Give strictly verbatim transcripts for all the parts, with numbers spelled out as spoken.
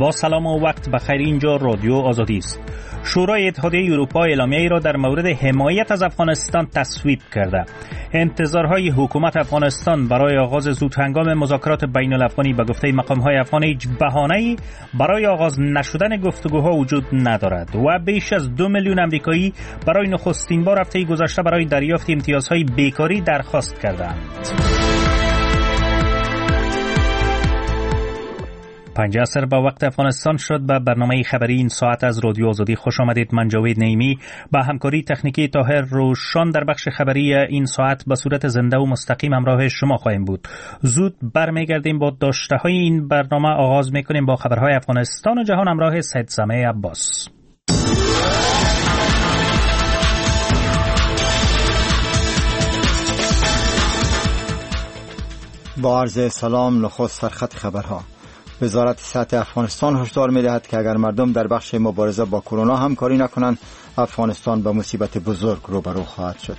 با سلام و وقت بخیر. اینجا رادیو آزادی است. شورای اتحادیه اروپا اعلامیه‌ای را در مورد حمایت از افغانستان تصویب کرده. انتظارهای حکومت افغانستان برای آغاز زودهنگام مذاکرات بین الافغانی به گفته مقام‌های افغان هیچ بهانه‌ای برای آغاز نشدن گفتگوها وجود ندارد و بیش از دو میلیون آمریکایی برای نخستین بار هفته گذشته برای دریافت امتیازهای بیکاری درخواست کردند. پنج عصر با وقت افغانستان شد. به برنامه خبری این ساعت از رادیو آزادی خوش آمدید. من جاوید نعیمی با همکاری تکنیکی طاهر روشان در بخش خبری این ساعت به صورت زنده و مستقیم همراه شما خواهیم بود. زود برمیگردیم با داشته های این برنامه. آغاز میکنیم با خبرهای افغانستان و جهان همراه سید سمیع عباس. با عرض سلام، نخست سرخط خبرها. وزارت صحت افغانستان هشدار می‌دهد که اگر مردم در بخش مبارزه با کرونا همکاری نکنند، افغانستان به مصیبت بزرگ روبرو خواهد شد.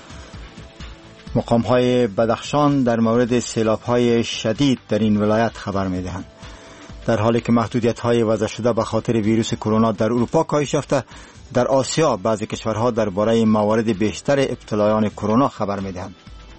مقام‌های بدخشان در مورد سیلاب‌های شدید در این ولایت خبر می‌دهند. در حالی که محدودیت‌های وضع شده به خاطر ویروس کرونا در اروپا کاهش یافته، در آسیا بعضی کشورها درباره موارد بیشتر ابتلایان کرونا خبر می‌دهند.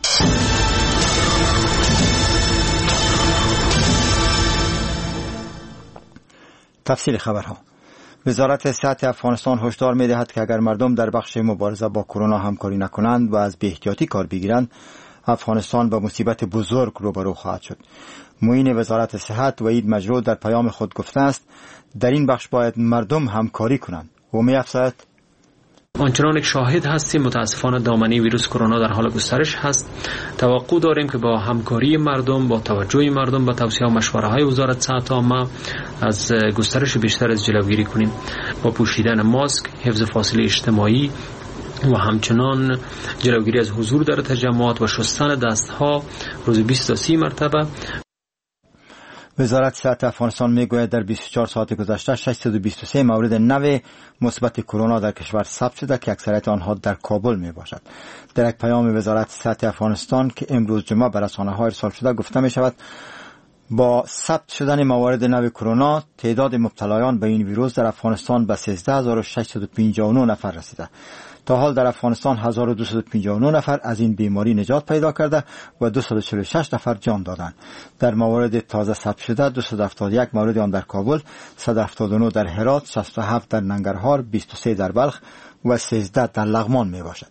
تفصیل خبرها. وزارت صحت افغانستان هشدار می‌دهد که اگر مردم در بخش مبارزه با کرونا همکاری نکنند و از بی‌احتیاطی کار بگیرند، افغانستان به مصیبت بزرگ روبرو خواهد شد. معین وزارت صحت وحید مجروح در پیام خود گفته است در این بخش باید مردم همکاری کنند و می‌افزاید آنچنان که شاهد هستیم متاسفانه دامنه ویروس کرونا در حال گسترش هست. توقع داریم که با همکاری مردم، با توجه مردم به توصیه و مشوره‌های وزارت صحت عامه از گسترش بیشتر از جلوگیری کنیم. با پوشیدن ماسک، حفظ فاصله اجتماعی و همچنان جلوگیری از حضور در تجمعات و شستن دستها روز بیست تا سی مرتبه. وزارت صحت افغانستان میگوید در بیست و چهار ساعت گذشته ششصد و بیست و سه مورد نو مثبت کرونا در کشور ثبت شده که اکثریت آنها در کابل می باشد. در یک پیام وزارت صحت افغانستان که امروز جمعه به رسانه‌ها ارسال شده گفته می شود با ثبت شدن موارد نو کرونا تعداد مبتلایان به این ویروس در افغانستان به سیزده هزار و ششصد و پنجاه و نه نفر رسیده. تا حال در افغانستان هزار و دویست و پنجاه و نه نفر از این بیماری نجات پیدا کرده و دویست و چهل و شش نفر جان دادند. در موارد تازه ثبت شده دویست و هفتاد و یک مورد آن در کابل، صد و هفتاد و نه در هرات، شصت و هفت در ننگرهار، بیست و سه در بلخ و سیزده در لغمان می باشد.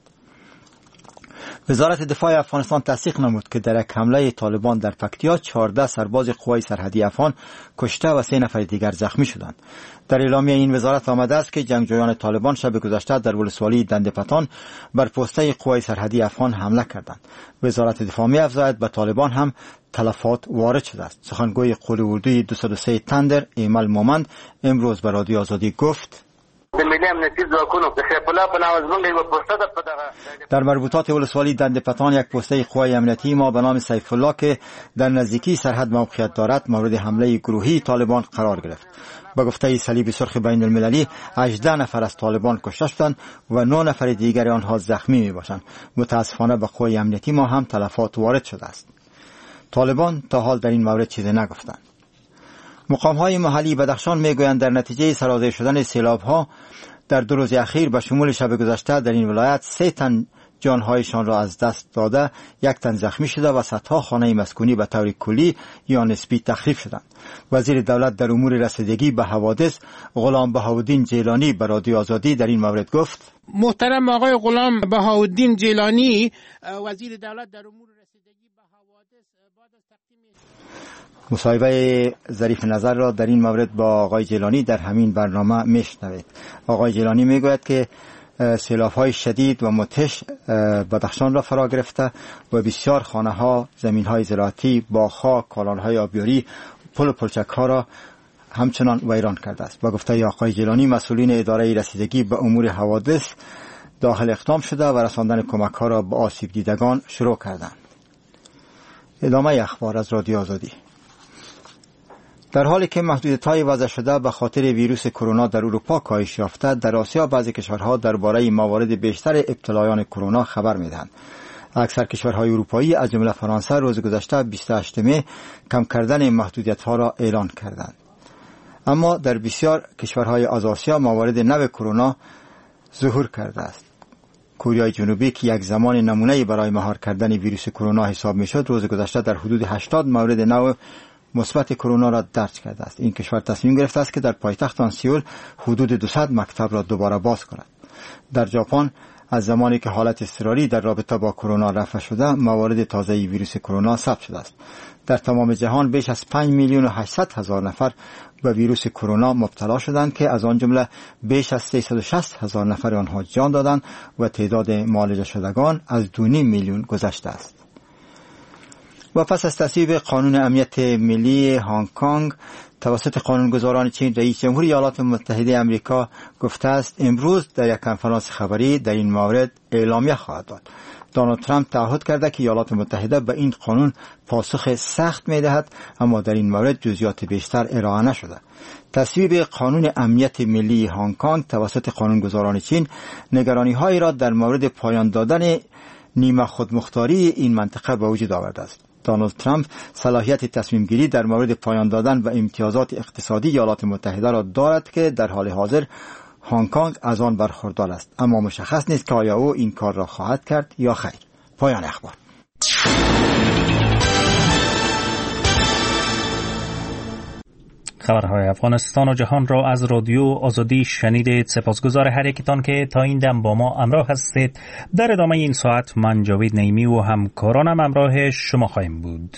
وزارت دفاع افغانستان تصدیق نمود که در یک حمله طالبان در پکتیا چهارده سرباز قوای سرحدی افغان کشته و سه نفر دیگر زخمی شدند. در اعلامیه این وزارت آمده است که جنگجویان طالبان شب گذشته در ولسوالی دندپتان بر پسته قوای سرحدی افغان حمله کردند. وزارت دفاع می‌افزاید به طالبان هم تلفات وارد شده است. سخنگوی قول اردوی دویست و سه تندر ایمل مومند امروز به رادیو آزادی گفت در مربوطات ولسوالی دندپتان یک پسته قوای امنیتی ما به نام سیف الله که در نزدیکی سرحد موقعیت دارد مورد حمله گروهی طالبان قرار گرفت. با گفته صلیب سرخ بین المللی هجده نفر از طالبان کشته شدند و نه نفر دیگر آنها زخمی می باشند. متاسفانه به قوای امنیتی ما هم تلفات وارد شده است. طالبان تا حال در این مورد چیزی نگفتند. مقام‌های محلی بدخشان میگویند در نتیجه سرازیر شدن سیلاب‌ها در دو روز اخیر به شمول شب گذشته در این ولایت سه تن جانهایشان را از دست داده، یک تن زخمی شده و صدها خانه مسکونی به طور کلی یا نسبی تخریب شدند. وزیر دولت در امور رسیدگی به حوادث غلام بهاءالدین جیلانی به رادیو آزادی در این مورد گفت: محترم آقای غلام بهاءالدین جیلانی وزیر دولت در امور رسیدگی به حوادث بعد از تقدیم مصاحبه ظریف نظر را در این مورد با آقای جیلانی در همین برنامه میشنوید. آقای جیلانی میگوید که سیلاب‌های شدید و متش بدخشان را فرا گرفته و بسیار خانه‌ها، زمین‌های زراعتی، باغ‌ها، کالان‌های آبیاری، پل و پلچک‌ها را همچنان ویران کرده است. با گفته آقای جیلانی مسئولین اداره رسیدگی به امور حوادث داخل اقدام شده و رساندن کمک‌ها را به آسیب دیدگان شروع کردند. ادامه اخبار از رادیو آزادی. در حالی که محدودیت‌های وضع شده به خاطر ویروس کرونا در اروپا کاهش یافته، در آسیا بعضی کشورها درباره موارد بیشتر ابتلایان کرونا خبر می‌دهند. اکثر کشورهای اروپایی از جمله فرانسه روز گذشته بیست و هشت می کم کردن محدودیت‌ها را اعلان کردند. اما در بسیار کشورهای از آسیا موارد نو کرونا ظهور کرده است. کره جنوبی که یک زمان نمونه برای مهار کردن ویروس کرونا حساب میشد، روز گذشته در حدود هشتاد مورد نو مثبت کرونا را درج کرده است. این کشور تصمیم گرفته است که در پایتخت آن سئول حدود دویست مکتب را دوباره باز کند. در ژاپن از زمانی که حالت اضطراری در رابطه با کرونا رفع شده، موارد تازه ویروس کرونا ثبت شده است. در تمام جهان بیش از پنج میلیون و هشتصد هزار نفر به ویروس کرونا مبتلا شدند که از آن جمله بیش از سیصد و شصت هزار نفر آنها جان دادند و تعداد معالجه شدگان از دو و نیم میلیون گذشته است. و پس از تصویب قانون امنیت ملی هنگ کنگ توسط قانونگذاران چین، رئیس جمهور ایالات متحده آمریکا گفته است امروز در یک کنفرانس خبری در این مورد اعلامیه خواهد داد. دونالد ترامپ تعهد کرده که ایالات متحده به این قانون پاسخ سخت می‌دهد، اما در این مورد جزئیات بیشتر ارائه نشده. تصویب قانون امنیت ملی هنگ کنگ توسط قانونگذاران چین نگرانی‌هایی را در مورد پایان دادن نیمه خودمختاری این منطقه به وجود آورده است. دونالد ترامپ صلاحیت تصمیم گیری در مورد پایان دادن و امتیازات اقتصادی ایالات متحده را دارد که در حال حاضر هنگ کنگ از آن برخوردار است، اما مشخص نیست که آیا او این کار را خواهد کرد یا خیر. پایان اخبار. خبرهای افغانستان و جهان را از رادیو آزادی شنیدید. سپاسگزار هر یکتان که تا این دم با ما همراه هستید. در ادامه این ساعت من جاوید نیمی و همکارانم همراه شما خواهیم بود.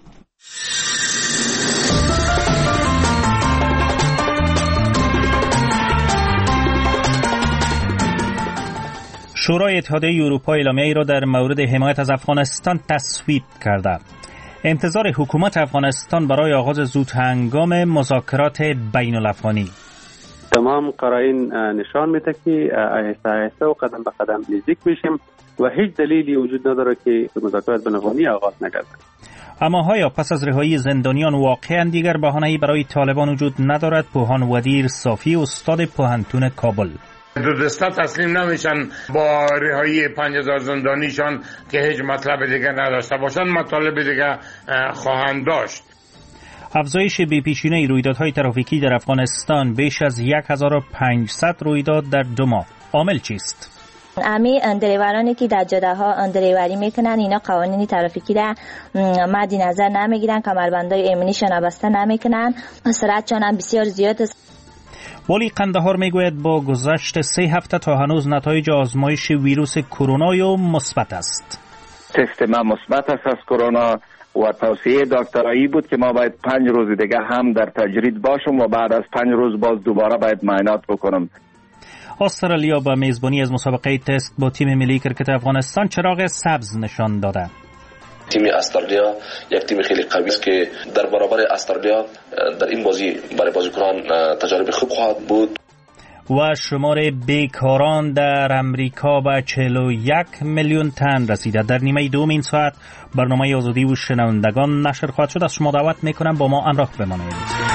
شورای اتحادیه اروپا اعلامیه‌ای را در مورد حمایت از افغانستان تصویب کرده. انتظار حکومت افغانستان برای آغاز زود هنگام مذاکرات بین الافغانی. تمام قرائن نشان میده که آهسته آهسته و قدم به قدم نزدیک میشیم و هیچ دلیلی وجود نداره که مذاکرات بین الافغانی آغاز نگردد. اما آیا پس از رهایی زندانیان واقعا دیگر بهانه‌ای برای طالبان وجود ندارد؟ پوهان ودیر صافی، استاد پوهنتون کابل: دو دسته تسلیم نمیشن با رهایی پنج هزار زندانیشان که هیچ مطلب دیگه نداشته باشن، مطالب دیگه خواهند داشت. افزایش بی‌پیشینه رویدادهای ترافیکی در افغانستان، بیش از هزار و پانصد رویداد در دو ماه. عامل چیست؟ امی دریورانی که در جاده ها دریوری میکنن اینا قوانین ترافیکی را مد نظر نمیگیرن، کمربندای امنیشون بسته نمیکنن، سرعتشون هم بسیار زیاد است. ولی قندهار میگوید با گذشت سه هفته تا هنوز نتایج آزمایش ویروس کرونا مثبت است. تست ما مثبت است از کرونا و توصیه دکترایی بود که ما باید پنج روز دیگه هم در تجرید باشم و بعد از پنج روز باز دوباره باید معاینات بکنم. استرالیا با میزبانی از مسابقه تست با تیم ملی کرکت افغانستان چراغ سبز نشان داده. تیم استرالیا یک تیم خیلی قوی است که در برابر استرالیا در این بازی برای بازیکنان تجربه خوب خواهد بود. و شمار بیکاران در امریکا به چهل و یک میلیون تن رسیده. در نیمه دوم این ساعت برنامه آزادی و شنوندگان نشر خواهد شد. از شما دعوت میکنم با ما همراه بمانید.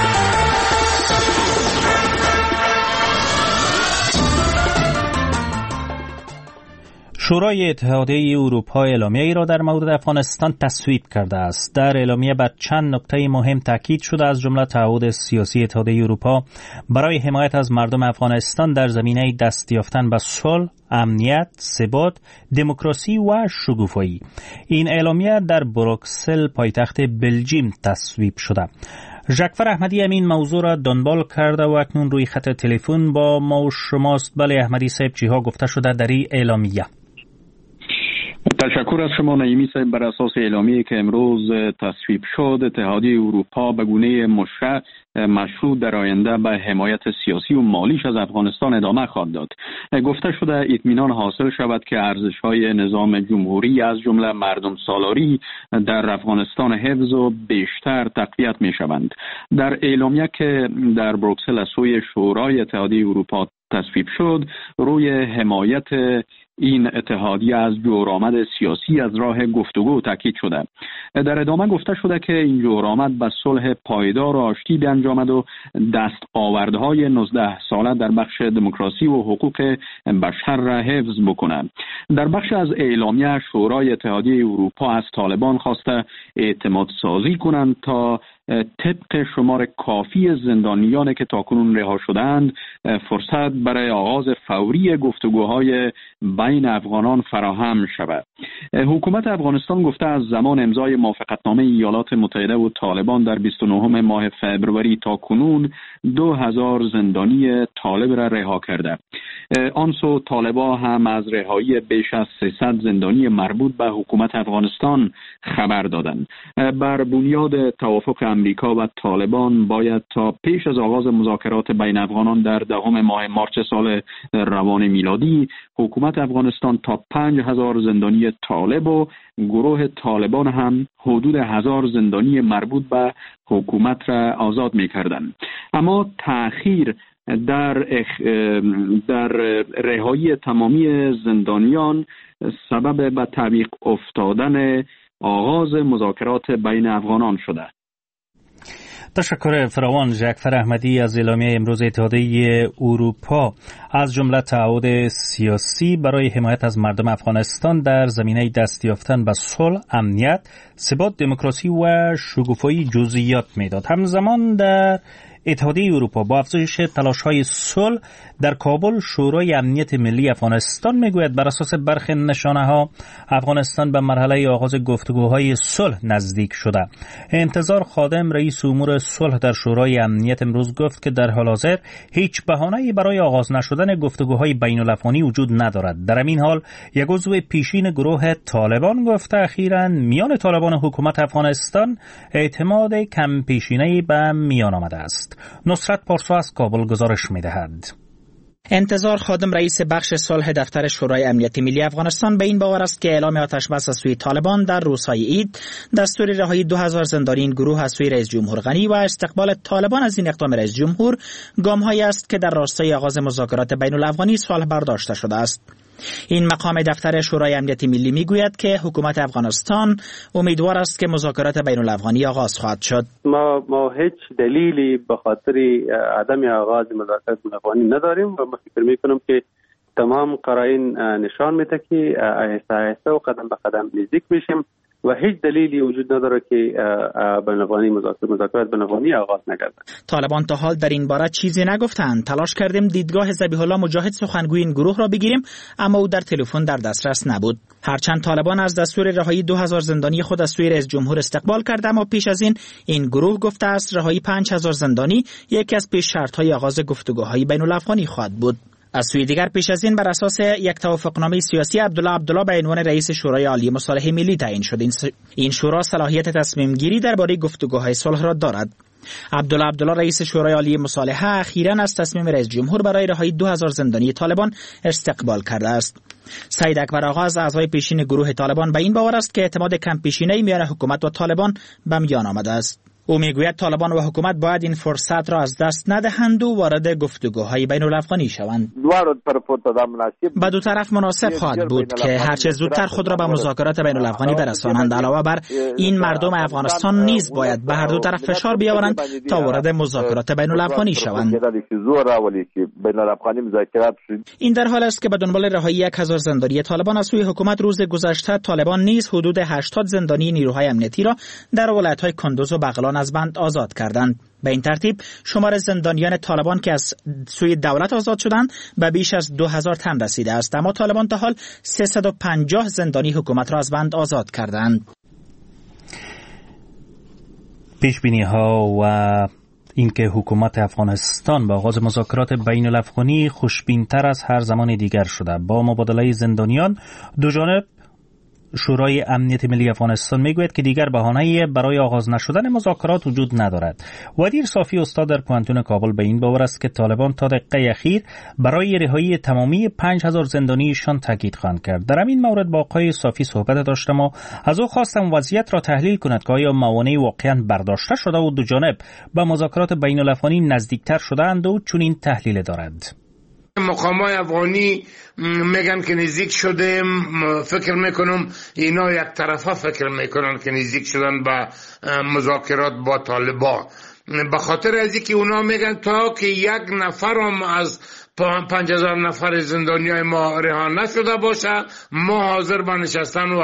شورای اتحادیه اروپا اعلامیه‌ای را در مورد افغانستان تصویب کرده است. در اعلامیه بر چند نکته مهم تاکید شده، از جمله تعهد سیاسی اتحادیه اروپا برای حمایت از مردم افغانستان در زمینه دست یافتن به صلح، امنیت، ثبات، دموکراسی و شکوفایی. این اعلامیه در بروکسل پایتخت بلژیم تصویب شده. ژکفر احمدی امین موضوع را دنبال کرده و اکنون روی خط تلفن با ما و شماست. بله احمدی صاحب، چیها گفته شده در این اعلامیه؟ تشکر از شما نعیمی صاحب. بر اساس اعلامیه‌ای که امروز تصویب شد، اتحادیه اروپا به گونه مشروع مشروع در آینده به حمایت سیاسی و مالیش از افغانستان ادامه خواهد داد. گفته شده اطمینان حاصل شود که ارزش‌های نظام جمهوری از جمله مردم سالاری در افغانستان حفظ و بیشتر تقویت می‌شوند. در اعلامیه که در بروکسل از سوی شورای اتحادیه اروپا تصویب شد، روی حمایت این اتحادیه از جورآمد سیاسی از راه گفتگو تاکید شده. در ادامه گفته شده که این جورآمد به صلح پایدار و آشتی بیانجامد و دستاوردهای نوزده ساله در بخش دموکراسی و حقوق بشر را حفظ بکنند. در بخش از اعلامیه شورای اتحادیه اروپا از طالبان خواسته اعتماد سازی کنند تا طبق شمار کافی زندانیانی که تاکنون رها شدند فرصت برای آغاز فوری گفتگوهای بین افغانان فراهم شود. حکومت افغانستان گفته از زمان امضای موافقتنامه ایالات متحده و طالبان در بیست و نهم ماه فبروری تا کنون دو هزار زندانی طالب را رها کرده. آن سو طالبا هم از رهایی بیش از سیصد زندانی مربوط به حکومت افغانستان خبر دادند. بر بنیاد توافق امریکا و طالبان باید تا پیش از آغاز مذاکرات بین افغانان در دهم ماه مارس سال روان میلادی حکومت افغانستان تا پنج هزار زندانی طالب و گروه طالبان هم حدود هزار زندانی مربوط به حکومت را آزاد می کردند. اما تأخیر در اخ... در رهایی تمامی زندانیان سبب به تعویق افتادن آغاز مذاکرات بین افغانان شده. تشکر فراوان. جعفر احمدی از اعلامیه امروز اتحادیه اروپا از جمله تعهد سیاسی برای حمایت از مردم افغانستان در زمینه دست یافتن به صلح، امنیت، ثبات، دموکراسی و شکوفایی جزئیات میداد. همزمان در اتحادیه اروپا با افزایش تلاش‌های صلح در کابل، شورای امنیت ملی افغانستان میگوید بر اساس برخی نشانه‌ها افغانستان به مرحله آغاز گفتگوهای صلح نزدیک شده. انتظار خادم رئیس امور صلح در شورای امنیت امروز گفت که در حال حاضر هیچ بهانه‌ای برای آغاز نشدن گفتگوهای بین‌الافغانی وجود ندارد. در این حال یک عضو پیشین گروه طالبان گفته اخیراً میان طالبان و حکومت افغانستان اعتماد کم پیشینه‌ای به میان آمده است. نصرت پارسا از کابل گزارش می‌دهد. انتظار خادم رئیس بخش صلح دفتر شورای امنیت ملی افغانستان به این باور است که اعلام آتش بس از سوی طالبان در روزهای عید، دستور رهایی دو هزار زندانی این گروه از سوی رئیس جمهور غنی و استقبال طالبان از این اقدام رئیس جمهور گام‌هایی است که در راستای آغاز مذاکرات بین الافغانی صلح برداشته شده است. این مقام دفتر شورای امنیت ملی میگوید که حکومت افغانستان امیدوار است که مذاکرات بین الافغانی آغاز خواهد شد. ما ما هیچ دلیلی به خاطر عدم آغاز مذاکرات بین الافغانی نداریم و ما فکر میکنم که تمام قرائن نشان میده که آهسته آهسته و قدم به قدم نزدیک میشیم و هیچ دلیلی وجود نداره که بین الافغانی مذاکرات بین الافغانی آغاز نگردد. طالبان تا حال در این باره چیزی نگفتند. تلاش کردیم دیدگاه ذبیح الله مجاهد سخنگوی این گروه را بگیریم اما او در تلفن در دسترس نبود. هرچند طالبان از دستور رهایی دو هزار زندانی خود از سوی رئیس جمهور استقبال کرد، اما پیش از این این گروه گفته است رهایی پنج هزار زندانی یکی از پیش شرط‌های آغاز گفتگوهای بین الافغانی خواهد بود. از سوی دیگر پیش از این بر اساس یک توافقنامه سیاسی عبدالله عبدالله به عنوان رئیس شورای عالی مصالحه ملی تعیین شد. این شورا صلاحیت تصمیم گیری درباره گفتگوهای صلح را دارد. عبدالله عبدالله رئیس شورای عالی مصالحه اخیراً از تصمیم رئیس جمهور برای رهایی دو هزار زندانی طالبان استقبال کرده است. سید اکبر آقا از اعضای پیشین گروه طالبان به این باور است که اعتماد کم پیشینه‌ای میان حکومت و طالبان به میان آمده است. او میگوید طالبان و حکومت باید این فرصت را از دست ندهند و وارد گفتگوهای بین الافغانی شوند. به دو طرف مناسب خواهد بود که هرچه زودتر خود را به مذاکرات بین الافغانی برسانند. علاوه بر این مردم افغانستان نیز باید به هر دو طرف فشار بیاورند تا وارد مذاکرات بین الافغانی شوند. این در حال است که به دنبال رهایی یک هزار زندانی طالبان از سوی حکومت روز گذشته طالبان نیز حدود هشتاد زندانی نیروهای امنیتی را در ولایت‌های کندوز و بغلان از بند آزاد کردند. به این ترتیب شمار زندانیان طالبان که از سوی دولت آزاد شدند به بیش از دو هزار تن رسیده است، اما طالبان تا حال سیصد و پنجاه زندانی حکومت را از بند آزاد کردند. پیشبینی ها و اینکه حکومت افغانستان با آغاز مذاکرات بین الافغانی خوشبین‌تر از هر زمان دیگر شده. با مبادله زندانیان دو جانب شورای امنیت ملی افغانستان میگوید که دیگر بهانه‌ای برای آغاز نشدن مذاکرات وجود ندارد. ودیر صافی استاد در پوهنتون کابل به این باور است که طالبان تا دقیقه اخیر برای رهایی تمامی پنج هزار زندانیشان تاکید خواهند کرد. در این مورد با آقای صافی صحبت داشتم و از او خواستم وضعیت را تحلیل کند که آیا موانعی واقعا برداشته شده و دو جانب به مذاکرات بین الافغانی نزدیکتر شده‌اند و چون این تحلیل دارد. مقامات افغانی میگن که نزدیک شده، فکر میکنم اینا یک طرفه فکر میکنن که نزدیک شدن به مذاکرات با طالبان، به خاطر از اینکه اونا میگن تا که یک نفرم از پنج هزار نفر زندانیای ما رها نشده باشه ما حاضر به نشستن و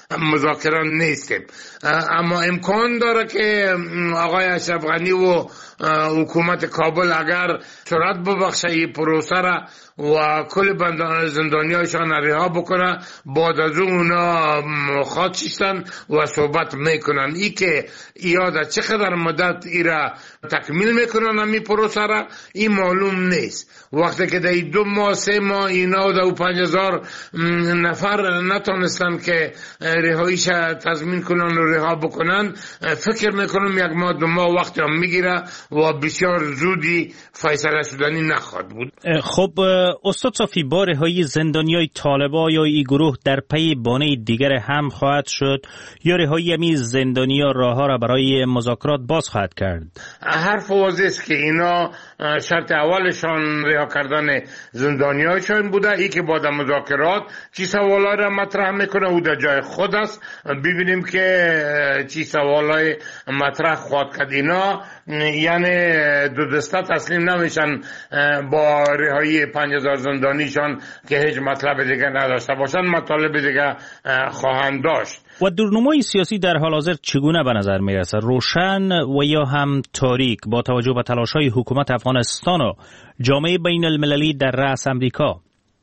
مذاکره نیستیم. اما امکان داره که آقای اشرف غنی و حکومت کابل اگر سرعت ببخشه این پروسه را و کل زندانیایشان رها بکنه، بعد از اونا خواهدشن و صحبت میکنن. ای که ایاده چقدر مدت ای را تکمیل میکنن امی پروسه را این معلوم نیست. وقتی که در دو ماه سه ماه اینا دو پنج هزار نفر نتونستن که رهاییش تضمین کنن و رها بکنن، فکر میکنم یک ماه دو ماه وقت هم میگیره و بسیار زودی فیصله شدنی نخواهد بود. خب استاد صافی، با رهایی زندانیای طالبان یا این گروه در پی بانه دیگر هم خواهد شد یا رهایی همی زندانیا راه ها را برای مذاکرات باز خواهد کرد؟ حرف واضح است که اینا شرط اولشان رها کردن زندانیایشان بوده. ای که بعد مذاکرات چی سوالای را مطرح میکنه او در جای خود است. ببینیم که چی سوالای مطرح خواهد کرد. اینا یعنی دو دسته تسلیم نمیشن با رهایی پنج هزار زندانیشان که هیچ مطلب دیگه نداشته باشن، مطالب دیگه خواهند داشت. و درنمای سیاسی در حال حاضر چگونه به نظر میرسه؟ روشن و یا هم تاریک با توجه به تلاش‌های حکومت افغانستان و جامعه بین المللی در رأس امریکا؟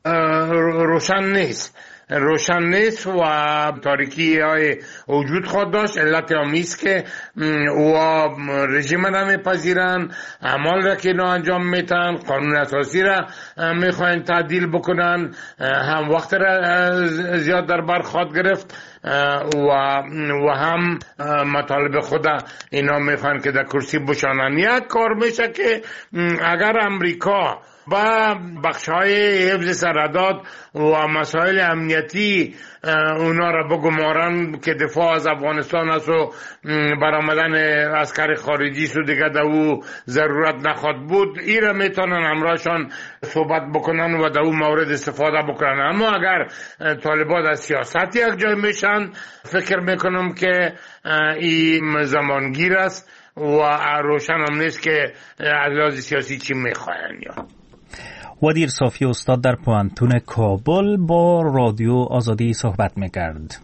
روشن نیست. روشن نیست و تاریکی های وجود خود داشت. علت همیست که و رژیم را میپذیرن، اعمال را که اینا انجام میتن، قانون اساسی را میخواین تعدیل بکنن، هم وقت را زیاد در بر خواهد گرفت و و هم مطالب خود اینا میخواین که در کرسی بشانن. یک کار میشه که اگر امریکا با بخش‌های حفظ سرحدات و مسائل امنیتی اونا را بگمارن که دفاع از افغانستان است و برآمدن عسکر خارجی سو دیگه در او ضرورت نخواد بود، این را میتونن همراهشان صحبت بکنن و در او مورد استفاده بکنن. اما اگر طالبان از سیاست یک جای میشن، فکر میکنم که این زمانگیر است و روشن هم نیست که از لحاظ سیاسی چی میخواین. یا ودیر صافی استاد در پوانتون کابل با رادیو آزادی صحبت میکرد.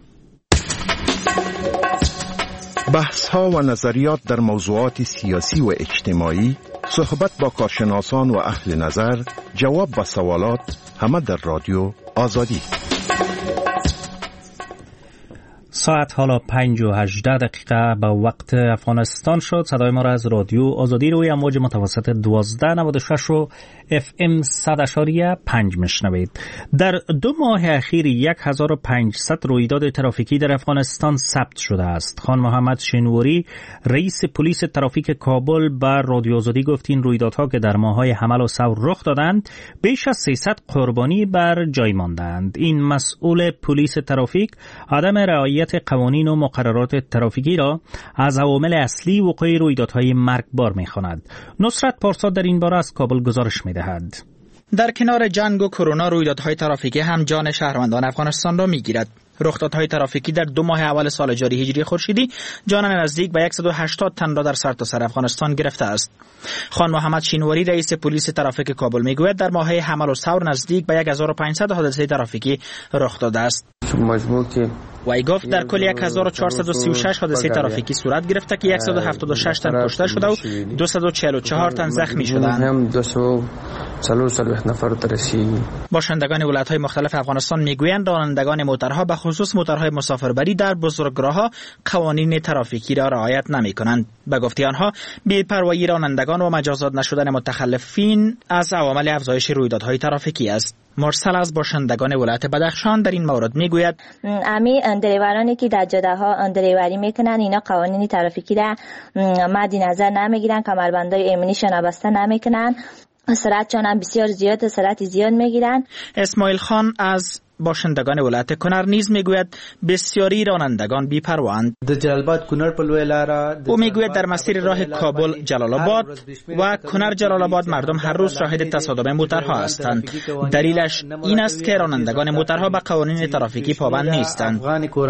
بحث ها و نظریات در موضوعات سیاسی و اجتماعی، صحبت با کارشناسان و اهل نظر، جواب به سوالات، همه در رادیو آزادی. ساعت حالا پنج و هجده دقیقه به وقت افغانستان شد. صدای ما را از رادیو آزادی روی امواج متوسط دوازده نود و شش و اف ام صد اشاریه پنج میشنوید. در دو ماه اخیر یک هزار و پانصد رویداد ترافیکی در افغانستان ثبت شده است. خان محمد شنواری رئیس پلیس ترافیک کابل به رادیو آزادی گفت این رویدادها که در ماه‌های حمل و ثور رخ دادند بیش از سیصد قربانی بر جای ماندند. این مسئول پلیس ترافیک عدم رعایت قوانین و مقررات ترافیکی را از عوامل اصلی وقوع رویدادهای مرگبار می‌خواند. نصرت پارسا در این باره از کابل گزارش می‌دهد. در کنار جنگ و کرونا رویدادهای ترافیکی هم جان شهروندان افغانستان را می‌گیرد. رخدادهای ترافیکی در دو ماه اول سال جاری هجری خورشیدی جان نزدیک به صد و هشتاد تن را در سرتاسر افغانستان گرفته است. خان محمد شینواری رئیس پلیس ترافیک کابل میگوید در ماه‌های حمل و ثور نزدیک به هزار و پانصد حادثه ترافیکی رخ داده است. مجموع که وی گفت در کل هزار و چهارصد و سی و شش حادثه ترافیکی صورت گرفته که صد و هفتاد و شش تن کشته شده و دویست و چهل و چهار تن زخمی شدند. هم دویست و چهل و چهار نفر ترسی. باشندگان ولایت‌های مختلف افغانستان میگویند رانندگان موترها به خصوص موترهای مسافربری در بزرگراه‌ها قوانین ترافیکی را رعایت نمی‌کنند. به گفته آنها بی‌پروایی رانندگان و مجازات نشدن متخلفین از عوامل افزایش رویدادهای ترافیکی است. مرسل از باشندگان ولایت بدخشان در این مورد میگوید امی دریورانی که در جاده ها دریوری میکنن اینا قوانین ترافیکی را مد نظر نمیگیرن، کمربندای ایمنیشون بسته نمیکنن، سرعتشون هم بسیار زیاد سرعت زیاد میگیرن. اسماعیل خان از باشندگان ولایت کنر نیز میگوید بسیاری رانندگان بی‌پرواهند. او میگوید در مسیر راه کابل جلال آباد و کنر جلال آباد مردم هر روز شاهد تصادم موترها هستند. دلیلش این است که رانندگان موترها به قوانین ترافیکی پابند نیستند.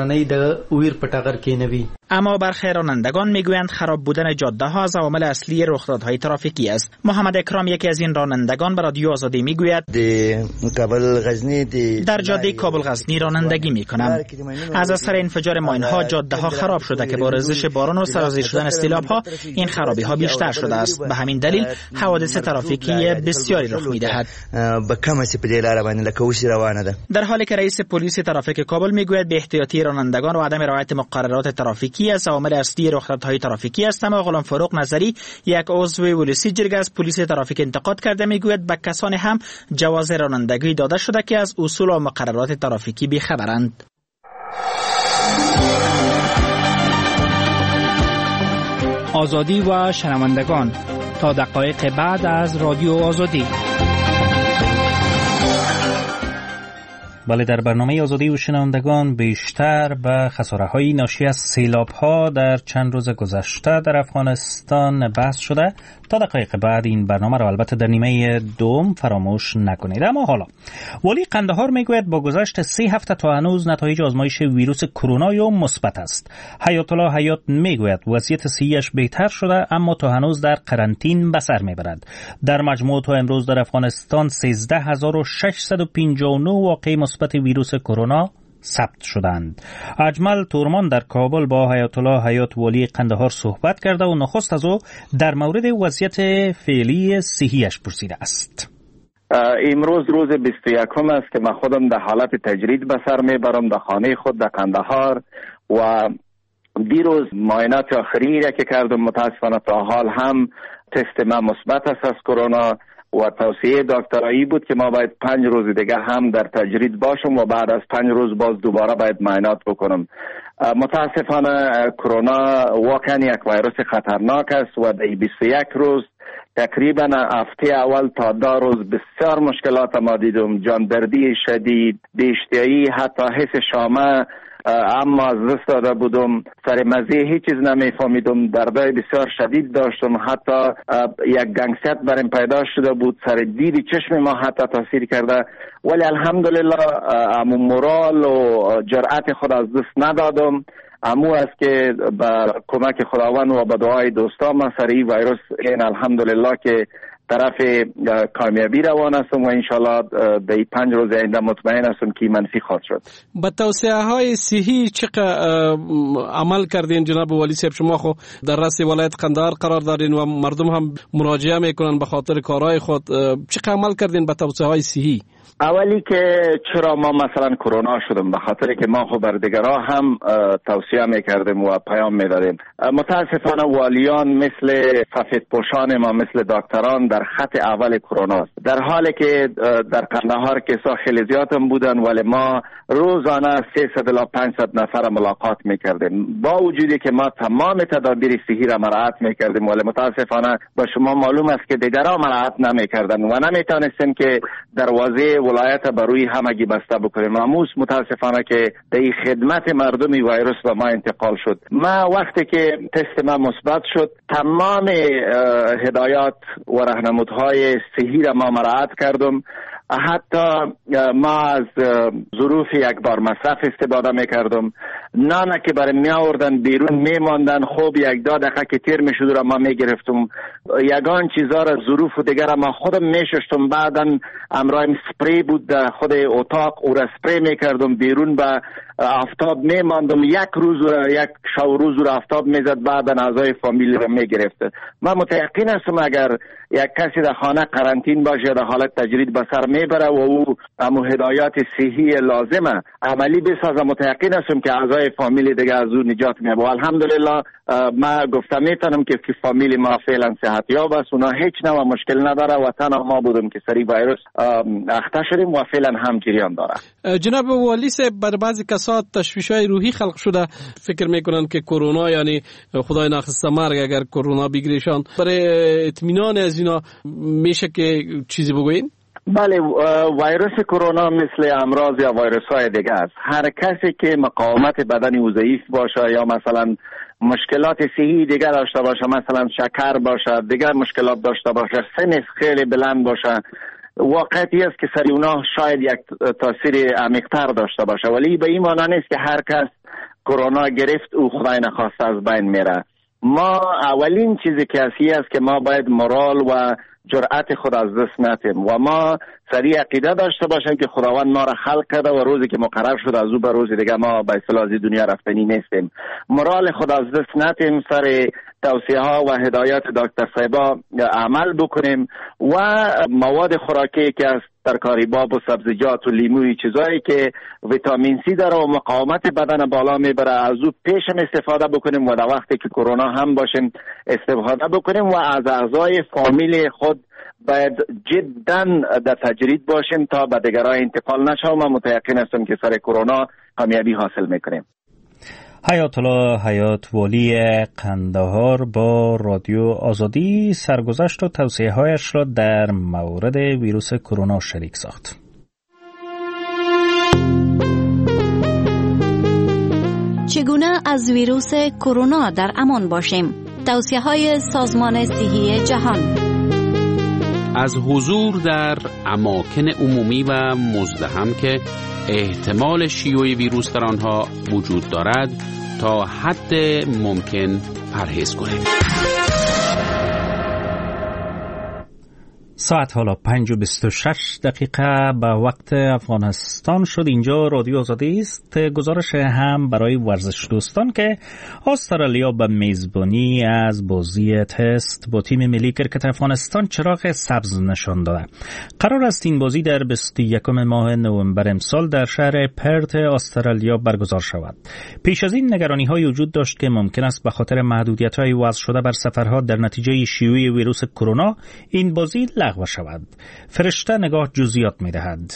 اما برخی رانندگان میگویند خراب بودن جاده ها از عوامل اصلی رخدادهای ترافیکی است. محمد اکرام یکی از این رانندگان به رادیو آزادی میگوید در جاده جاده کابل غزنی رانندگی می کنم. از اثر انفجار ماین ها جاده ها خراب شده که با ریزش باران و سرازیر شدن استیلاب ها این خرابی ها بیشتر شده است. به همین دلیل حوادث ترافیکی بسیاری رخ می دهد. در حالی که رئیس پلیس ترافیک کابل می گوید به احتیاطی رانندگان و عدم رعایت مقررات ترافیکی از عوامل اصلی رخدادهای ترافیکی است، اما غلام فاروق نظری یک عضو ولسی جرگه از پلیس ترافیک انتقاد کرده می گوید به کسان هم جواز رانندگی داده شده که از اصول و مقررات ترافیکی بی‌خبرند. آزادی و شنوندگان تا دقایق بعد از رادیو آزادی. بله، در برنامه آزادی و شنوندگان بیشتر به خساره‌های ناشی از سیلاب‌ها در چند روز گذشته در افغانستان بحث شده. تا دقایق بعد این برنامه را البته در نیمه دوم فراموش نکنید. اما حالا ولی قندهار میگوید با گذشت سه هفته تا هنوز نتایج آزمایش ویروس کرونا مثبت است. حیات الله حیات میگوید وضعیت صحیش بهتر شده اما تا هنوز در قرنطین به سر میبرد. در مجموع تا امروز در افغانستان سیزده هزار و ششصد و پنجاه و نه واقعه مثبت ویروس کرونا ثبت شدند. اجمل تورمان در کابل با حیات الله حیات ولی قندهار صحبت کرده و نخست از او در مورد وضعیت فعلی صحیش پرسیده است. امروز روز بیست و یکم است که من خودم در حالت تجرید به سر میبرم در خانه خود در قندهار و دیروز معاینات آخری را که کردم متاسفانه تا حال هم تست من مثبت است از کرونا و توصیه دکترایی بود که ما باید پنج روز دیگه هم در تجرید باشم و بعد از پنج روز باز دوباره باید معاینات بکنم. متاسفانه کرونا واقعا یک ویروس خطرناک است و در بیست و یک روز تقریبا هفته اول تا دو روز بسیار مشکلات ما دیدم، جاندردی شدید، بی‌اشتهایی، حتی حس شامه اما از دست داده بودم، سر مزه هیچ چیز نمیفهمیدم، دردای بسیار شدید داشتم، حتی یک گنگسیت برم پیدا شده بود، سر دید چشم ما حتی تاثیر کرده، ولی الحمدلله امو مورال و جرأت خود از دست ندادم. امو است که با کمک خداوند و با دعای دوستان ما سر این ویروس این الحمدلله که طرف کامیابی روان هستم و انشالله در این پنج روز آینده مطمئن هستم که منفی خواهد شد. با توصیه های صحی چقدر عمل کردین جناب والی صاحب؟ شما خو در رأس ولایت قندهار قرار دارین و مردم هم مراجعه میکنن به خاطر کارهای خود، چقدر عمل کردین با توصیه های صحی؟ اولی که چرا ما مثلا کرونا شدم، به خاطر که ما خو بر دیگرها هم توصیه میکردیم و پیام میدادیم. متاسفانه والیان مثل سفید پوشان ما، مثل دکتران در خط اول کرونا است، در حالی که در قندهار کسا خیلی زیاد هم بودن ولی ما روزانه سیصد الی پانصد نفر ملاقات میکردیم، با وجودی که ما تمام تدابیر صحی را مراعات میکردیم ولی متاسفانه با شما معلوم است که دیگرها مراعات نمیکردن و نمیتونستیم که دروازه ولایت بروی همگی بسته بکنیم. امروز متاسفانه که در خدمت مردمی ویروس به ما انتقال شد. ما وقتی که تست ما مثبت شد تمام هدایات و راهنمودهای صحی را ما مراعات کردم، حتی ما از ظروف یک بار مصرف استفاده میکردم، نانه که برای می آوردن بیرون میماندن، خوب یک دو دقیقه که تیر میشد را ما میگرفتم، یگان چیزا را ظروف و دیگر ما خودم میشستم، بعدا امرایم سپری بود در خود اتاق او را سپری میکردم، بیرون به آفتاب میماندم، یک روز را یک شو روز را آفتاب میزد، بعدا اعضای فامیل را میگرفت. من متأکد هستم اگر یک کسی در خانه قرنطین باشه در حالت تجرید به سر میبره و او امو هدایات صحی لازمه عملی بسازه، متأکد هستم که اعضای فامیل دیگه از او نجات میبره. الحمدلله ما گفتم میتونم که فامیل ما فعلا صحتیاب است، اونا هیچ نوع مشکل نداره و تنها ما بودم که سری ویروس اخته شدیم و فعلا هم جریان داره. جناب والی صاحب، بر بعضی کسات تشویش‌های روحی خلق شده، فکر میکنن که کرونا یعنی خدای نخواسته مرگ اگر کرونا بگیرشان، برای اطمینان از اینا میشه که چیزی بگوین؟ بله، ویروس کرونا مثل امراض یا ویروس های دیگه است. هر کسی که مقاومت بدنی او ضعیف باشه یا مثلا مشکلات صحی دیگر داشته باشه، مثلا شکر باشه، دیگر مشکلات داشته باشه، سن خیلی بلند باشه، واقعیتی است که سری اونا شاید یک تاثیر عمیق‌تر داشته باشه، ولی به این معنی نیست که هر کس کرونا گرفت او خدای نخواسته از بین میره. ما اولین چیزی که هستی است که ما باید مورال و جرأت خود از دست ندیم و ما سریع عقیده داشته باشیم که خداوند ما را خلق کرده و روزی که مقرر شد از او به روز دیگه ما به اصطلاح از دنیا رفتنی نیستیم. مورال خود از دست ندیم، سر توصیه ها و هدایت دکتر صاحبا عمل بکنیم و مواد خوراکی که از ترکاری باب و سبزیجات و لیموی چیزایی که ویتامین سی داره و مقاومت بدن بالا میبره از او پیشم استفاده بکنیم و در وقتی که کرونا هم باشیم استفاده بکنیم و از اعضای فامیل خود باید جدا در تجرید باشیم تا به دیگران انتقال نشه و من متیقن هستم که سر کرونا کامیابی حاصل میکنیم. حیات الله حیات والی قندهار با رادیو آزادی سرگذشت و توصیه هایش را در مورد ویروس کرونا شریک ساخت. چگونه از ویروس کرونا در امان باشیم؟ توصیه های سازمان صحی جهان. از حضور در اماکن عمومی و مزدحم که احتمال شیوع ویروس در آنها وجود دارد تا حد ممکن پرهیز کنید. ساعت حالا پنج و بیست و شش دقیقه به وقت افغانستان شد. اینجا رادیو آزادی است. گزارش هم برای ورزش دوستان که استرالیا به میزبانی از بازی تست با تیم ملی کرکت افغانستان چراغ سبز نشان داده. قرار است این بازی در بیست و یکم ماه نوامبر امسال در شهر پرت استرالیا برگزار شود. پیش از این نگرانی های وجود داشت که ممکن است به خاطر محدودیت های وضع شده بر سفرها در نتیجه شیوع ویروس کرونا این بازی لغو شود. فرشته نگاه جزئیات می‌دهد.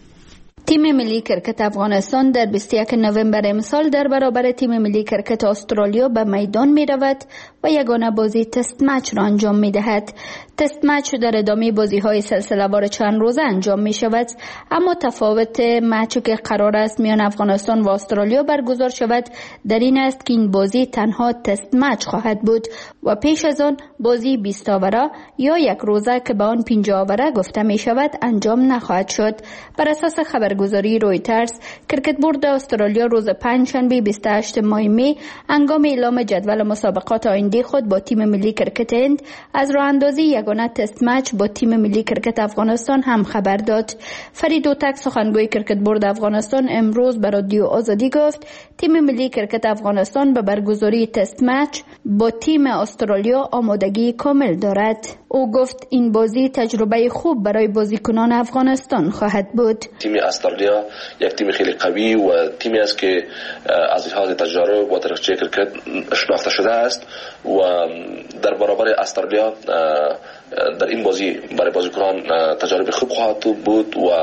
تیم ملی کرکت افغانستان در بیست و یکم نوامبر امسال در برابر تیم ملی کرکت استرالیا به میدان می رود و یگانه بازی تست مچ را انجام می دهد. تست مچ در ادامه بازی های سلسله وار چند روزه انجام می شود، اما تفاوت مچی که قرار است میان افغانستان و استرالیا برگزار شود در این است که این بازی تنها تست مچ خواهد بود و پیش از آن بازی بیست آوره یا یک روزه که به آن پنجاه آوره گفته می شود انجام نخواهد شد. بر اساس خبرگزاری رویترز، کرکت بورد استرالیا روز پنجشنبه بیست و هشتم ماه می هنگام اعلام جدول مسابقات آینده خود با تیم ملی کرکت هند از راه اندازی یگانه تست مچ با تیم ملی کرکت افغانستان هم خبر داد. فرید اوتک سخنگوی کرکت بورد افغانستان امروز به رادیو آزادی گفت تیم ملی کرکت افغانستان به برگزاری تست مچ با تیم استرالیا آمادگی کامل دارد. او گفت این بازی تجربه خوب برای بازیکنان افغانستان خواهد بود. تیم استرالیا یک تیم خیلی قوی و تیمی است که از لحاظ تجربه و تاریخچه کرکت شناخته شده است و در برابر استرالیا در این بازی برای بازیکنان تجربه خوب خواهد بود و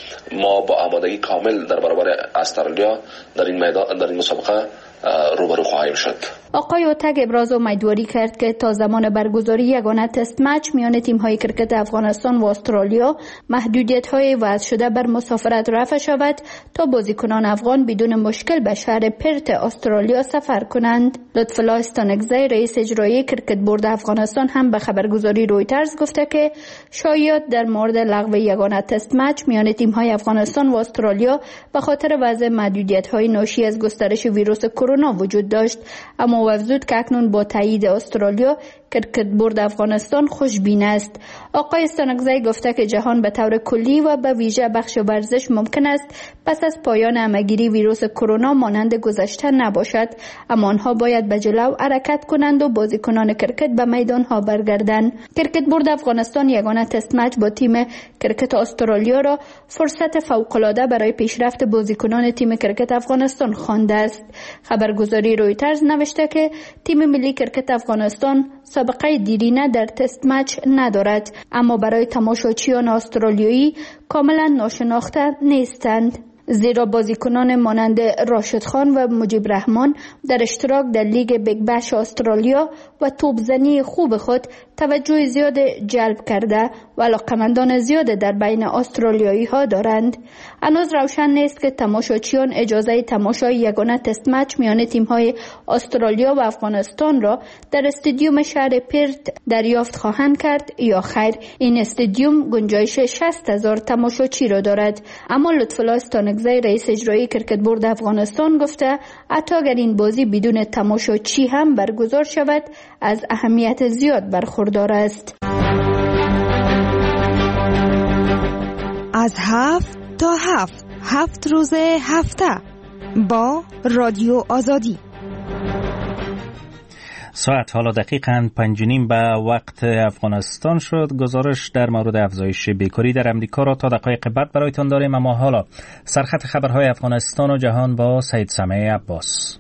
ما با آمادگی کامل در برابر استرالیا در این میدان در این مسابقه روبرو خواهیم شد. آقای اوتک ابراز امیدواری کرد که تا زمان برگزاری یگانه تست مچ میان تیم‌های کرکت افغانستان و استرالیا محدودیت‌های وضع شده بر مسافرت رفع شود تا بازیکنان افغان بدون مشکل به شهر پرت استرالیا سفر کنند. لطف‌الله استانکزی رئیس اجرایی کرکت بورد افغانستان هم به خبرگزاری رویترز گفته که شایعات در مورد لغو یگانه تست مچ میان تیم‌های افغانستان و استرالیا به خاطر وضع محدودیت‌های ناشی از گسترش ویروس کرونا وجود داشت، اما افزود که اکنون با تایید استرالیا کرکت بورد افغانستان خوشبین است. آقای استانکزی گفته که جهان به طور کلی و به ویژه بخش ورزش ممکن است پس از پایان همه‌گیری ویروس کرونا مانند گذشته نباشد، اما آنها باید به جلو حرکت کنند و بازیکنان کرکت به میدانها برگردند. کرکت بورد افغانستان یگانه تست مچ با تیم کرکت استرالیا را فرصت فوق‌العاده برای پیشرفت بازیکنان تیم کرکت افغانستان خوانده است. خبرگزاری رویترز نوشته که تیم ملی کرکت افغانستان سابقه دیرینه در تست مچ ندارد، اما برای تماشاچیان استرالیایی کاملا ناشناخته نیستند، زیرا بازیکنان مانند راشد خان و مجیب رحمان در اشتراک در لیگ بیگ بش استرالیا و توپزنی خوب خود توجه زیاد جلب کرده و علاقمندان زیاد در بین استرالیایی ها دارند. هنوز روشن نیست که تماشاچیان اجازه تماشای یگانه تست مچ میان تیم های استرالیا و افغانستان را در استادیوم شهر پرت دریافت خواهند کرد یا خیر. این استادیوم گنجایش شصت هزار تماشاچی را دارد، اما لطف‌الله استانکزی رئیس اجرایی کرکت بورد افغانستان گفته حتی اگر این بازی بدون تماشاچی هم برگزار شود از اهمیت زیاد برخوردار است. از هفت تا هفت هفت روز هفته با رادیو آزادی. ساعت حالا دقیقاً پنج و نیم به وقت افغانستان شد. گزارش در مورد افزایش بیکاری در امریکا را تا دقایق بعد برایتان داریم، اما حالا سرخط خبرهای افغانستان و جهان با سید سمیع عباس.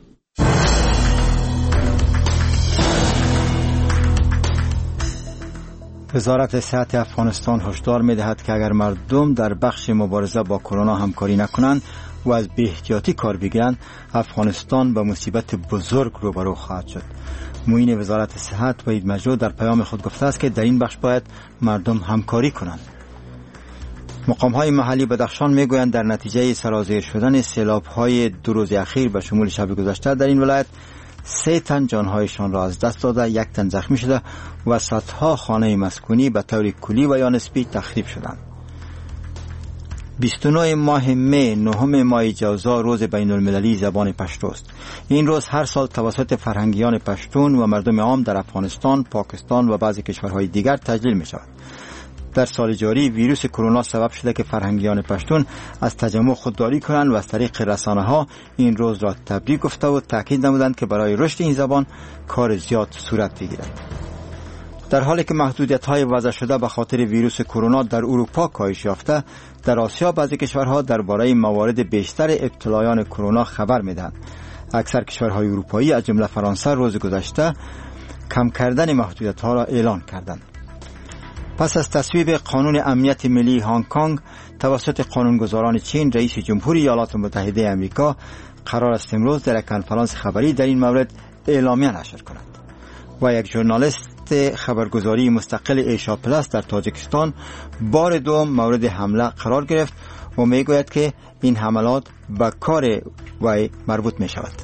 وزارت صحت افغانستان هشدار می‌دهد که اگر مردم در بخش مبارزه با کرونا همکاری نکنند و از بی‌احتیاطی کار بگیرند، افغانستان به مصیبت بزرگ روبرو خواهد شد. معین وزارت صحت وحید مجروح در پیام خود گفته است که در این بخش باید مردم همکاری کنند. مقام‌های محلی بدخشان می‌گویند در نتیجه سرازیر شدن سیلاب‌های دو روز اخیر به شمول شب گذشته در این ولایت سه تن جانهایشان را از دست داده، یک تن زخمی شده و صدها خانه مسکونی به طور کلی و یا نسبی تخریب شدند. بیست و نه ماه می، نهم ماه جوزا، روز بین المللی زبان پشتو است. این روز هر سال توسط فرهنگیان پشتون و مردم عام در افغانستان، پاکستان و بعضی کشورهای دیگر تجلیل می شود. در سال جاری ویروس کرونا سبب شده که فرهنگیان پشتون از تجمع خودداری کنند و از طریق رسانه ها این روز را تبریک گفته و تاکید نمودند که برای رشد این زبان کار زیاد صورت بگیرد. در حالی که محدودیت‌های وضع شده به خاطر ویروس کرونا در اروپا کاهش یافته، در آسیا بعضی کشورها درباره موارد بیشتر ابتلایان کرونا خبر می‌دهند. اکثر کشورهای اروپایی از جمله فرانسه روز گذشته کم کردن محدودیت‌ها را اعلان کردند. پس از تصویب قانون امنیت ملی هنگ کنگ توسط قانونگذاران چین، رئیس جمهوری ایالات متحده آمریکا قرار است امروز در یک کنفرانس خبری در این مورد اعلامیه نشر کند. و یک ژورنالیست خبرگزاری مستقل ایشا پلاس در تاجیکستان بار دوم مورد حمله قرار گرفت و میگوید که این حملات به کار وی مربوط می شود.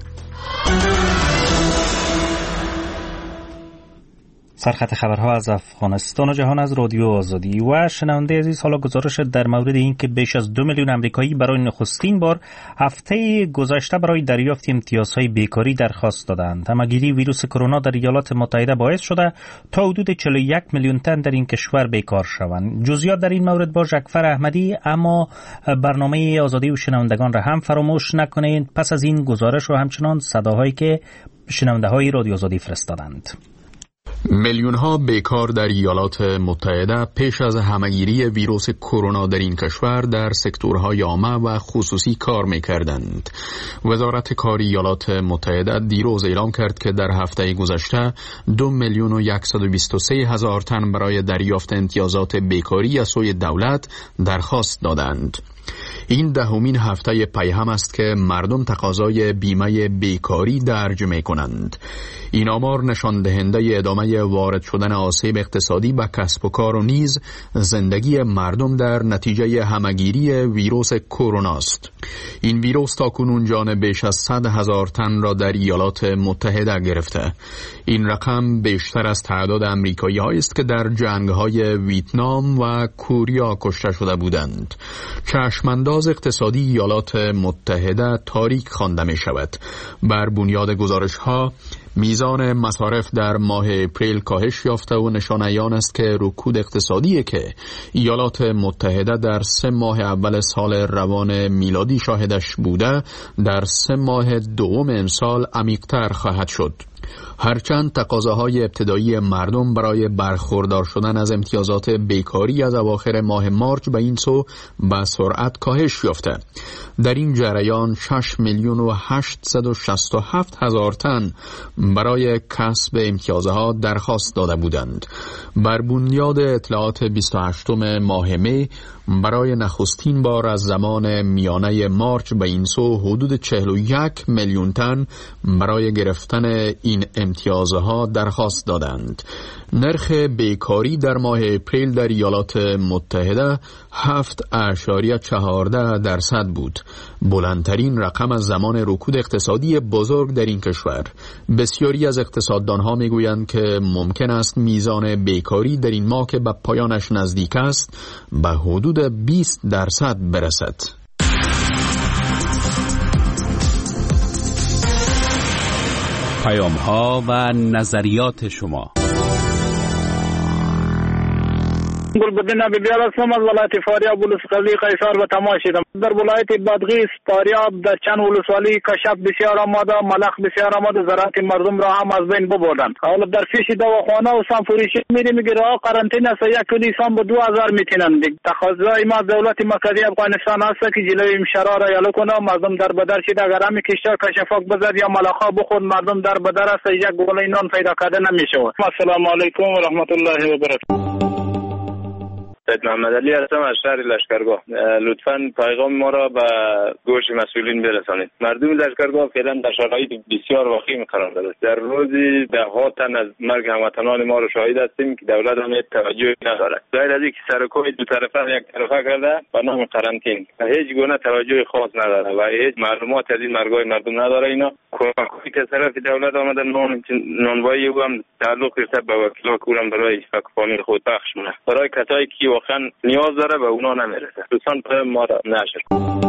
سرخط خبرها از افغانستان و جهان از رادیو آزادی. و شنونده عزیز، حالا گزارش در مورد این که بیش از دو میلیون آمریکایی برای نخستین بار هفته گذشته برای دریافت امتیازهای بیکاری درخواست دادند. همگیری ویروس کرونا در ایالات متحده باعث شده تا حدود چهل و یک میلیون تن در این کشور بیکار شوند. جزئیات در این مورد با ژکفر احمدی، اما برنامه آزادی و شنوندگان را هم فراموش نکنید. پس از این گزارش و همچنان صداهایی که شنونده‌های رادیو آزادی فرستادند. میلیون ها بیکار در ایالات متحده پیش از همهگیری ویروس کرونا در این کشور در سکتورهای عامه و خصوصی کار می‌کردند. وزارت کار ایالات متحده دیروز اعلام کرد که در هفته گذشته دو میلیون و صد و بیست و سه هزار تن برای دریافت امتیازات بیکاری از سوی دولت درخواست دادند. این دهمین هفته پیهم است که مردم تقاضای بیمه بیکاری درج می کنند. این آمار نشان دهنده ادامه وارد شدن آسیب اقتصادی به کسب و کار و نیز زندگی مردم در نتیجه همگیری ویروس کرونا است. این ویروس تاکنون جان بیش از صد هزار تن را در ایالات متحده گرفته. این رقم بیشتر از تعداد امریکایی هایی است که در جنگ های ویتنام و کوریا کشته شده بودند. چشمانداز اقتصادی ایالات متحده تاریک خوانده می شود. بر بنیاد گزارش ها میزان مصارف در ماه اپریل کاهش یافته و نشانه آن است که رکود اقتصادی که ایالات متحده در سه ماه اول سال روان میلادی شاهدش بوده در سه ماه دوم امسال عمیق‌تر خواهد شد. هرچند تقاضاهای ابتدایی مردم برای برخوردار شدن از امتیازات بیکاری از اواخر ماه مارچ به این سو به سرعت کاهش یافته. در این جریان شش میلیون و هشتصد و شصت و هفت هزار تن برای کسب امتیازها درخواست داده بودند. بر بنیاد اطلاعات بیست و هشتم ماه می برای نخستین بار از زمان میانه مارچ به این سو حدود چهل و یک میلیون تن برای گرفتن این امتیازها درخواست دادند. نرخ بیکاری در ماه اپریل در ایالات متحده هفت اشاریه چهارده درصد بود، بلندترین رقم از زمان رکود اقتصادی بزرگ در این کشور. بسیاری از اقتصاددانها میگویند که ممکن است میزان بیکاری در این ماه که به پایانش نزدیک است به حدود بیست درصد برسد. پیام ها و نظریات شما. گلبدین بیبیار هستم از ولایت فاریاب ولسوالی قیصر و تماشیدم. در ولایت بادغیس، فاریاب، در چند ولسوالی کشف بسیار آمده، ملخ بسیار آمده، زراعت مردم را هم از بین ببردند. حالا در پیش دواخانه و سانفوریشی میری میگه راه قرنطینه است، یک انسان به دو هزار میتینند. تقاضای ما دولت مرکزی افغانستان است که جلوی این شرار را یلو کنه، مردم در بدر شده، اگر همی کشتار کشفاک بزد یا ملخا بخورد، مردم در بدر است، یک گوله نان پیدا کرده نمیشه. السلام علیکم و رحمت الله و برکاته. سید محمد علی هستم از شهر لشکرگاه. لطفاً پیغام ما را به گوش مسئولین برسانید. مردم لشکرگاه فعلا در شرایط بسیار وخیم قرار دارد. در روزی ده ها تن از مرگ هموطنان ما را شاهد هستیم که دولت هم توجه ندارد. غیر از اینکه سرکوی دو طرفه یک طرفه کرده به نام قرنطینه و هیچ گونه توجه خاص نداره و هیچ معلومات از این مرگای مردم نداره. اینا کمکی که طرف دولت آمده نان نانوایی هم تعلق گرفته به وکیلا کورم برای فکر خود بخش مونه. برای کسایی که واقعا نیاز داره به اونا نمیرسه. دوستان پر ما را نشر.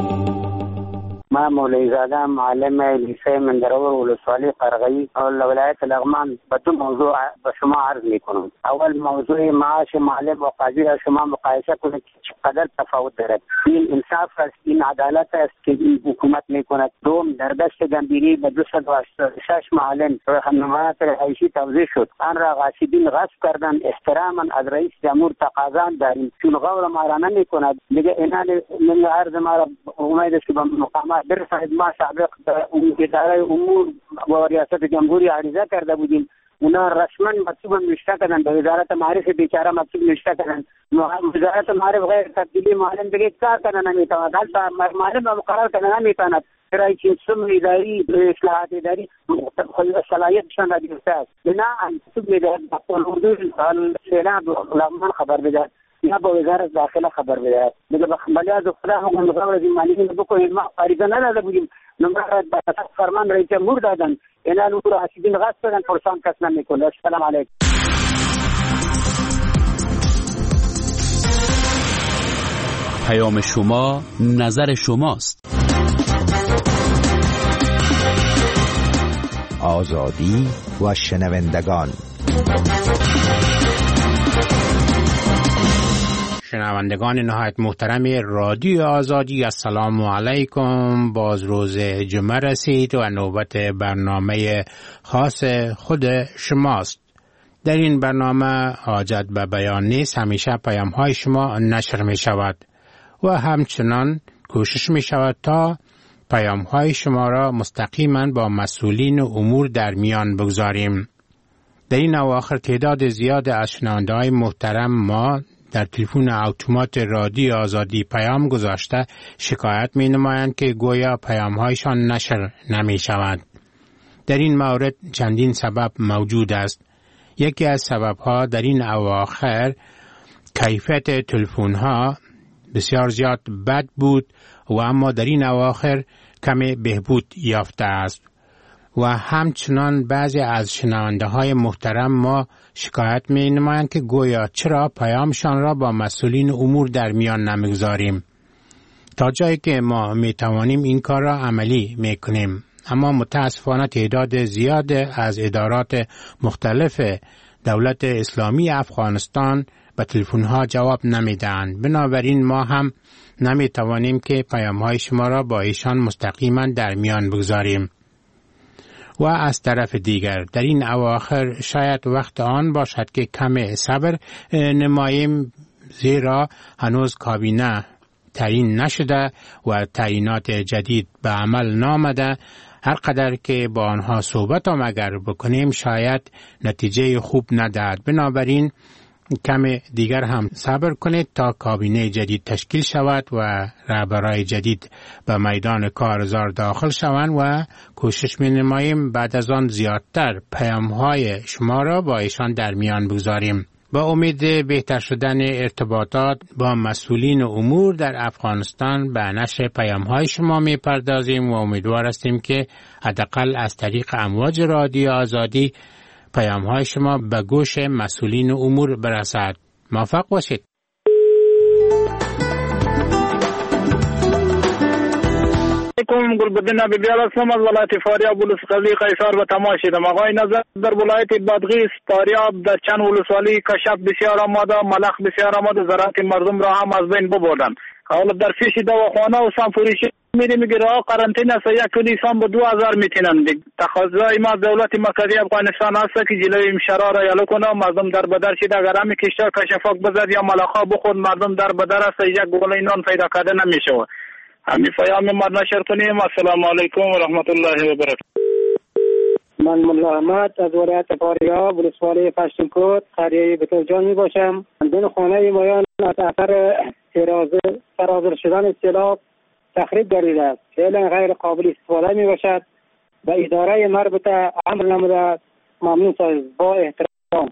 ما مولوی زاده معلم لیسه مندرور ولسوالی قرغی ولایت لغمان به دو موضوع به شما عرض میکنم. اول موضوع معاش معلم و قاضی را شما مقایسه کنید که چقدر تفاوت دارد. این انصاف است، این عدالت است که این حکومت میکند. دوم در دست گمبیری به دویست و هشتاد و شش معلم راهنمایان رئیسی توضیح شد. آن را غاصبین غصب کردند. احتراما از رئیس جمهور تقاضا داریم چون غور ما را نمیکند. دیگه اینا من عرض ما را امید است که به مقامات برساند. ما سابق اداره امور و ریاست جمهوری عریضه کرده بودیم، اونا رسما مکتوب نوشته کردن، به وزارت معارف بیچاره مکتوب نوشته کردن. وزارت معارف غیر تبدیلی معلم دیگه کار کنه نمیتواند، حتی معلم را مقرر کنه نمیتواند. برای که سم اداری اصلاحات اداری صلاحیتشان را گرفته است. بنا مکتوب میدهد حدود سیلاب لغمان خبر بدهد یا با وزارت داخله خبر بدهد. دیگه بلیاز خدا هم مقرر از این مالیین بکنید. ما عریضه نداده بودیم، نمره به فرمان رئیس جمهور دادن. اینا نور حسیدین غصب کردن، پرسان کس نمیکنه. السلام علیکم. پیام شما نظر شماست. آزادی و شنوندگان. شنوندگان نهایت محترم رادیو آزادی، السلام علیکم. باز روز جمعه رسید و نوبت برنامه خاص خود شماست. در این برنامه حاجت به بیان نیست، همیشه پیام های شما نشر می شود و همچنان کوشش می شود تا پیام های شما را مستقیما با مسئولین امور در میان بگذاریم. در این اواخر تعداد زیاد از شنونده های محترم ما در تلفن اتومات رادیو آزادی پیام گذاشته شکایت می نمایند که گویا پیام هایشان نشر نمی شود. در این مورد چندین سبب موجود است. یکی از سبب ها در این اواخر کیفیت تلفن ها بسیار زیاد بد بود و اما در این اواخر کمی بهبود یافته است. و همچنان بعضی از شنونده های محترم ما شکایت می نمایند که گویا چرا پیامشان را با مسئولین امور در میان نمیگذاریم. تا جایی که ما می توانیم این کار را عملی می کنیم، اما متاسفانه تعداد زیاد از ادارات مختلف دولت اسلامی افغانستان به تلفن ها جواب نمی دهند. بنابراین ما هم نمی توانیم که پیام های شما را با ایشان مستقیما در میان بگذاریم. و از طرف دیگر در این اواخر شاید وقت آن باشد که کم صبر نماییم، زیرا هنوز کابینه تعیین نشده و تعیینات جدید به عمل نامده. هر قدر که با آنها صحبت هم اگر بکنیم شاید نتیجه خوب ندهد. بنابراین کم دیگر هم صبر کنید تا کابینه جدید تشکیل شود و رهبرای جدید به میدان کارزار داخل شوند و کوشش می نماییم بعد از آن زیادتر پیام های شما را با ایشان در میان بگذاریم. با امید بهتر شدن ارتباطات با مسئولین امور در افغانستان به نشر پیام های شما می پردازیم و امیدوار هستیم که حداقل از طریق امواج رادیو آزادی پیام های شما به گوش مسئولین امور برسد. موفق باشید. علیکم. گلبدین بیبیال هستم از ولایت فاریاب ولسوالی قیصر به تماس شدم. آقای نظر در ولایت بادغیس فاریاب در چند ولسوالی کشف بسیار آمده، ملخ بسیار آمده، زراعت مردم را هم از بین ببردند. حالا در پیش دواخانه و سانفوریشی میری میگیره قرنطینه است، یک کلی انسان به دو هزار میتینند. تقاضای ما دولت مرکزی افغانستان است که جلوی این شرار را یلو کنه، مردم در بدر شده، اگر همی کشتار کشفاک بزد یا ملخا بخورد مردم در بدر است، یک گوله نان پیدا کرده نمیشه. همین پیام ما نشر کنیم. السلام علیکم و رحمت الله و برکاته. من ملا احمد از ولایت فاریاب ولسوالی پشتونکوت قریه بتوجان می باشم. دون خانه مایان از اثر سرازیر شدن سیلاب تخریب گردیده است. فعلا غیر قابل استفاده می باشد و اداره مربوطه امر نموده. ممنون سایز با احترام.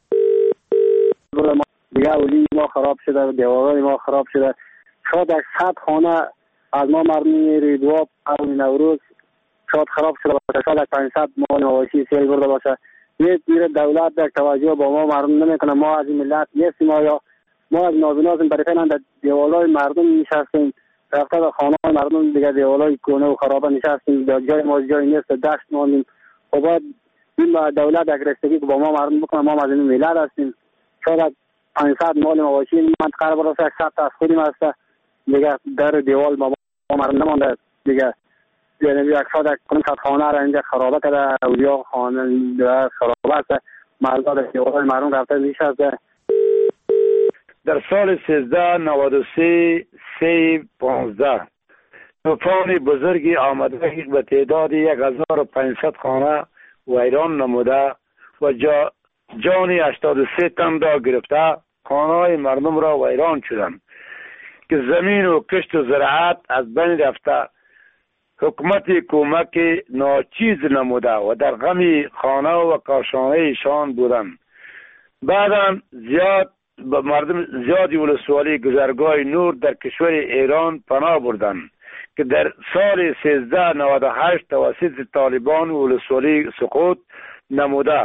دیگه اولی ما خراب شده، دیوارای ما خراب شده. شاید یک صد خانه از ما مردمی ریدواب قرن نوروز شاید خراب شده باشه، شاید پانصد مال مواشی سیل برده باشه. یه دیر دولت در توجه با ما مردم نمیکنه. ما از این ملت نیستیم، یا ما از نازنازم برای فعلا در دیوالای مردم نشستیم، رفته در خانه مردم دیگه دیوالای کونه و خرابه نشستیم، در جای ما جای نیست، دشت ماندیم. و باید این دولت یک رسیدگی که با ما مردم بکنه. ما از این ملت هستیم، شاید پانصد مال مواشی منطقه براسه صد تا از خودیم هسته دیگه در دیوال ما مردم نمانده دیگه. یعنی یک صد یک خانه را اینجا خرابه کرده، اولیا خانه خرابه است، مردم در دیوال مردم رفته نشسته. در سال سیزده نود و سه سی پانزده طوفان بزرگی آمده به تعداد یک هزار و پانصد خانه ویران نموده و جا جان هشتاد و سه تن را گرفته. خانه‌های مردم را ویران شدند که زمین و کشت و زراعت از بین رفته. حکومت کمک ناچیز نموده و در غم خانه و کاشانه ایشان بودند. بعدا زیاد به مردم زیادی ولسوالی گذرگاه نور در کشور ایران پناه بردند که در سال سیزده نود و هشت توسط طالبان ولسوالی سقوط نموده.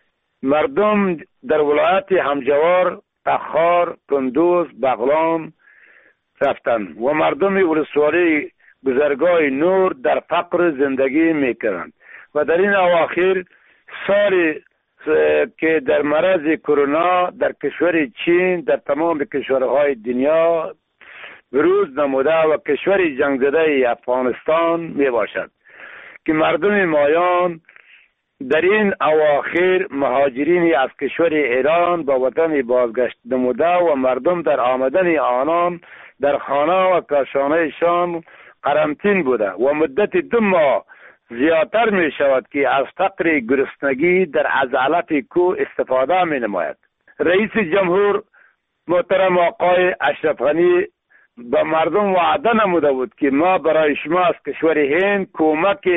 مردم در ولایت همجوار، تخار، کندوز، بغلان رفتند و مردم ولسوالی گذرگاه نور در فقر زندگی میکنند. و در این اواخر سال که در مرض کرونا در کشور چین در تمام کشورهای دنیا بروز نموده و کشور جنگ زده افغانستان می باشد که مردم مایان در این اواخر مهاجرین از کشور ایران با وطن بازگشت نموده و مردم در آمدن آنان در خانه و کاشانهشان قرنطین بوده و مدت دو ماه زیادتر می شود که از فقر گرسنگی در عضلات کو استفاده می نماید. رئیس جمهور محترم آقای اشرف غنی به مردم وعده نموده بود که ما برای شما از کشور هند کمک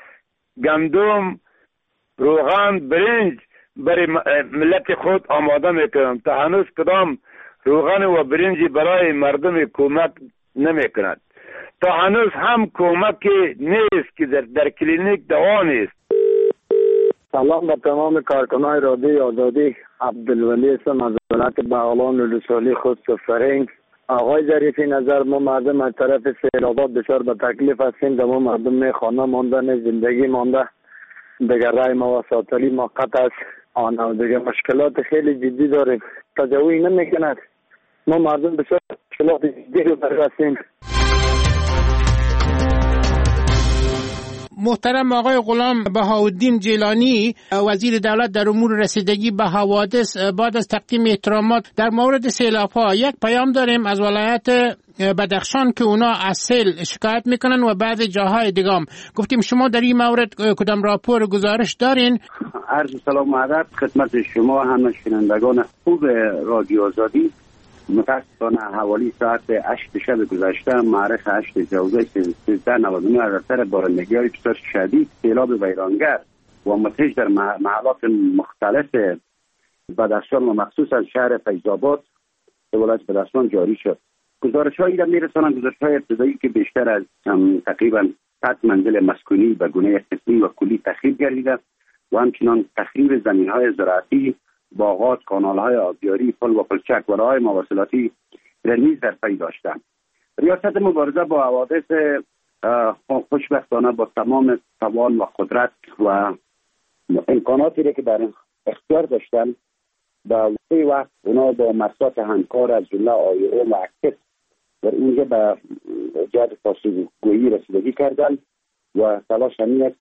گندم، روغن، برنج برای ملت خود آماده میکنم. تا هنوز کدام روغن و برنج برای مردم کمک نمیکند. تا هنوز هم کمک نیست که در, در کلینیک دوا نیست. سلام به تمام کارکنان رادیوی آزادی. عبدالولی هستم از ولایت بغلان ولسوالی خود فرهنگ. آقای ظریفی نظر ما مردم از طرف سیلابات بسیار به تکلیف هستیم. در ما مردم خانه ماندن زندگی مانده دیگر رای ما و ساتلی موقت است. آن دیگر مشکلات خیلی جدی داریم، تجاوی نمیکند. ما مردم بسیار مشکلات جدی رو برسیم. محترم آقای غلام بهاءالدین جیلانی وزیر دولت در امور رسیدگی به حوادث بعد از تقدیم احترامات در مورد سیلاب‌ها یک پیام داریم از ولایت بدخشان که اونا از سیل شکایت میکنن و بعض جاهای دیگه هم گفتیم شما در این مورد کدام راپور گزارش دارین؟ عرض سلام و ادب خدمت شما همه شنوندگان خوب رادیو آزادی. متاسفانه حوالی ساعت هشت شب گذشته معرخ هشت جوزه سیزده نود و نه از اثر بارندگی های بسیار شدید سیلاب ویرانگر و متحج در محلات مختلف بدخشان و مخصوص از شهر فیض‌آباد به ولایت بدخشان جاری شد. گزارش هایی را میرسانند، گزارش های ابتدایی که بیشتر از تقریبا صد منزل مسکونی به گونه قسمی و کلی تخریب گردیده و همچنان تخریب زمین های زراعتی، باغات، کانال های آبیاری، پل و پلچک و راههای مواصلاتی را نیز در پی داشتند. ریاست مبارزه با حوادث خوشبختانه با تمام توان و قدرت و امکاناتی را که در اختیار داشتن با وقتی وقت اونا با مسات همکار از جمله آیو و اکتس در اینجا به جهت پاسخگویی رسیدگی کردن و تلاش همین است